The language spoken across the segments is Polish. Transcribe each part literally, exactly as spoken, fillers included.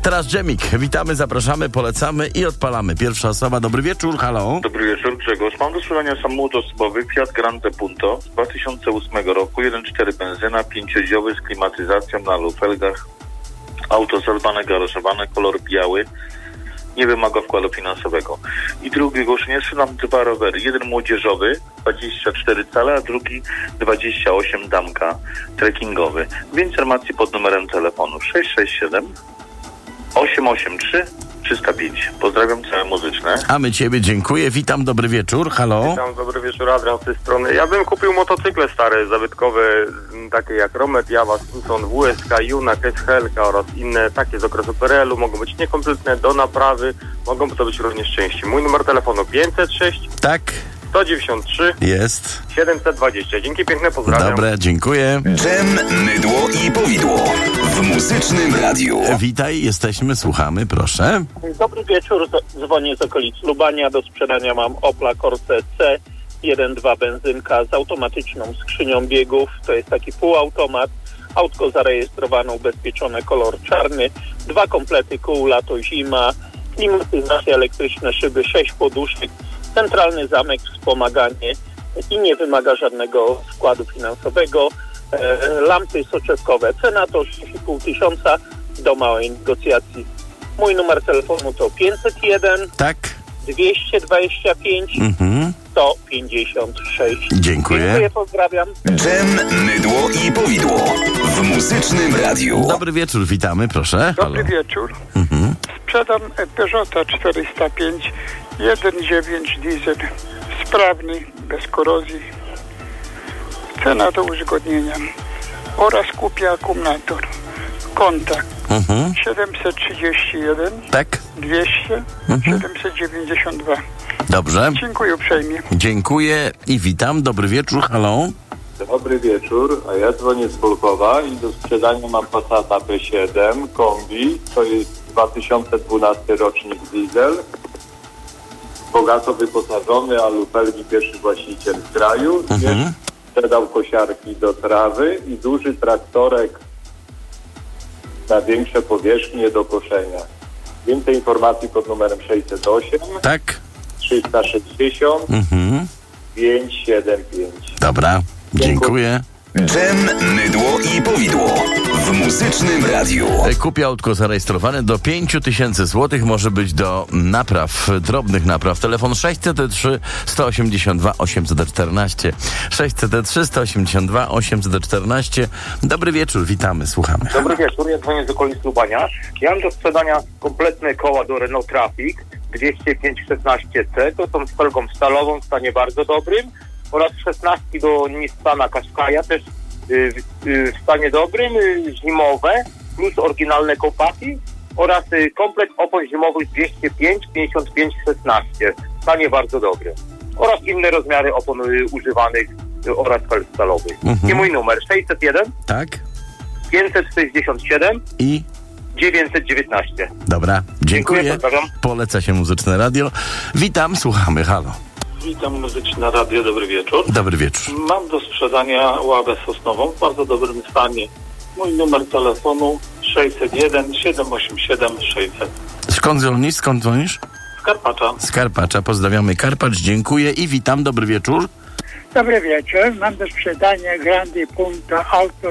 Teraz Dżemik. Witamy, zapraszamy, polecamy i odpalamy. Pierwsza osoba, dobry wieczór, halo. Dobry wieczór, Grzegorz. Mam do sprzedania samochód osobowy Fiat Grande Punto z dwa tysiące ósmego roku, jeden przecinek cztery benzyna, pięciozioły z klimatyzacją na lufelgach. Auto zadbane, garażowane, kolor biały. Nie wymaga wkładu finansowego. I drugie ogłoszenie, sprzedam dwa rowery. Jeden młodzieżowy, dwadzieścia cztery cale, a drugi dwadzieścia osiem damka, trekkingowy. Więcej informacji pod numerem telefonu sześć sześć siedem osiem osiem trzy trzysta pięć. Pozdrawiam, całe muzyczne. A my ciebie dziękuję. Witam, dobry wieczór, halo. Witam, dobry wieczór, Adrian z tej strony. Ja bym kupił motocykle stare, zabytkowe, takie jak Romet, Jawa, Simpson, W S K, Juna, Helka oraz inne takie z okresu P R L u. Mogą być niekompletne, do naprawy, mogą to być również części. Mój numer telefonu pięćset sześć Tak. sto dziewięćdziesiąt trzy Jest. siedemset dwadzieścia. Dzięki piękne, pozdrawiam. Dobre, dziękuję. Dżem, mydło i powidło w Muzycznym Radiu. Witaj, jesteśmy, słuchamy, proszę. Dobry wieczór, dzwonię z okolic Lubania. Do sprzedania mam Opla Corsa C jeden dwa benzynka z automatyczną skrzynią biegów. To jest taki półautomat. Autko zarejestrowane, ubezpieczone, kolor czarny. Dwa komplety kół, lato, zima. Klimatyzacja, elektryczne szyby, sześć poduszek. Centralny zamek, wspomaganie i nie wymaga żadnego wkładu finansowego. E, lampy soczewkowe. Cena to sześć i pół tysiąca do małej negocjacji. Mój numer telefonu to pięćset jeden Tak. dwieście dwadzieścia pięć Mhm. sto pięćdziesiąt sześć. Dziękuję. Dziękuję, pozdrawiam. Dżem, mydło i powidło w Muzycznym Radiu. Dobry wieczór, witamy, proszę. Dobry Halo. wieczór. Mhm. Sprzedam Peugeota czterysta pięć jeden dziewięć diesel. Sprawny, bez korozji. Cena do uzgodnienia. Oraz kupię akumulator. Kontakt Mhm. siedemset trzydzieści jeden Tak. dwieście Mhm. siedemset dziewięćdziesiąt dwa. Dobrze. Dziękuję uprzejmie. Dziękuję i witam. Dobry wieczór, halo. Dobry wieczór, a ja dzwonię z Bolkowa i do sprzedania mam Passata P siedem kombi, to jest dwa tysiące dwunasty rocznik diesel, bogato wyposażony, a lufelgi pierwszy właściciel w kraju, Mhm. sprzedał kosiarki do trawy i duży traktorek na większe powierzchnie do koszenia. Więcej informacji pod numerem sześćset osiem Tak. trzysta sześćdziesiąt Mhm. pięć siedem pięć. Dobra, dziękuję. Dżem, mydło i powidło w Muzycznym Radiu. Kupię autko zarejestrowane do pięć tysięcy złotych, może być do napraw, drobnych napraw. Telefon sześćset trzy sto osiemdziesiąt dwa osiemset czternaście. sześćset trzy sto osiemdziesiąt dwa osiemset czternaście. Dobry wieczór, witamy, słuchamy. Dobry wieczór, ja dzwonię z okolic Lubania. Ja mam do sprzedania kompletne koła do Renault Trafic dwieście pięć szesnaście C. To są z felgą stalową w stanie bardzo dobrym. Oraz szesnastki do Nissana Qashqai'a też y, y, w stanie dobrym, y, zimowe, plus oryginalne kopaki oraz y, komplet opon zimowych dwieście pięć pięćdziesiąt pięć szesnaście w stanie bardzo dobrym. Oraz inne rozmiary opon y, używanych y, oraz fel stalowych. Mhm. I mój numer sześćset jeden Tak? pięćset sześćdziesiąt siedem I? dziewięćset dziewiętnaście. Dobra, dziękuję. Dziękuję, pozdrawiam. Poleca się Muzyczne Radio. Witam, słuchamy, halo. Witam, Muzyczne Radio, dobry wieczór. Dobry wieczór. Mam do sprzedania ławę sosnową w bardzo dobrym stanie. Mój numer telefonu sześćset jeden siedem osiem siedem sześćset. Skąd dzwonisz? Skąd dzwonisz? Z Karpacza. Z Karpacza. Pozdrawiamy Karpacz, dziękuję i witam. Dobry wieczór. Dobry wieczór. Mam do sprzedania Grande Punto auto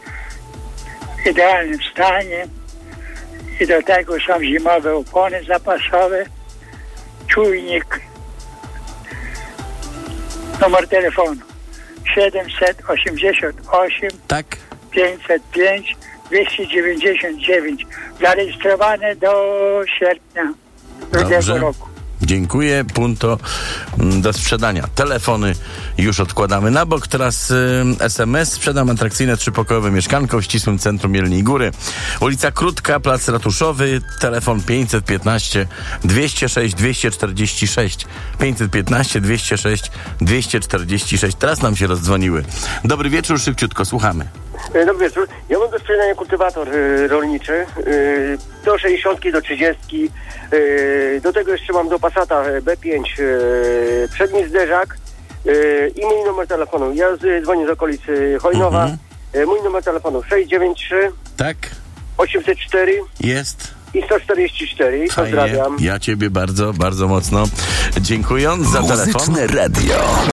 w idealnym stanie i do tego są zimowe opony zapasowe, czujnik. Numer telefonu siedemset osiemdziesiąt osiem Tak. pięćset pięć dwieście dziewięćdziesiąt dziewięć. Zarejestrowane do sierpnia Dobrze. tego roku. Dziękuję. Punto mm, do sprzedania. Telefony już odkładamy na bok. Teraz y, S M S. Sprzedam atrakcyjne trzypokojowe mieszkanko w ścisłym centrum Jeleniej Góry. Ulica Krótka, Plac Ratuszowy. Telefon pięćset piętnaście dwieście sześć dwieście czterdzieści sześć. pięćset piętnaście dwieście sześć dwieście czterdzieści sześć. Teraz nam się rozdzwoniły. Dobry wieczór, szybciutko, słuchamy. Dobry wieczór. Ja mam do sprzedania kultywator y, rolniczy y, do sześćdziesiątki, do trzydziestki. Y, do tego jeszcze mam do Passata B pięć y, przedni zderzak y, i mój numer telefonu. Ja z, dzwonię z okolicy Chojnowa. Mhm. Y, mój numer telefonu sześćset dziewięćdziesiąt trzy Tak? osiemset cztery Jest. i sto czterdzieści cztery. Fajnie. Pozdrawiam. Ja ciebie bardzo, bardzo mocno dziękując za telefon. Muzyczne radio.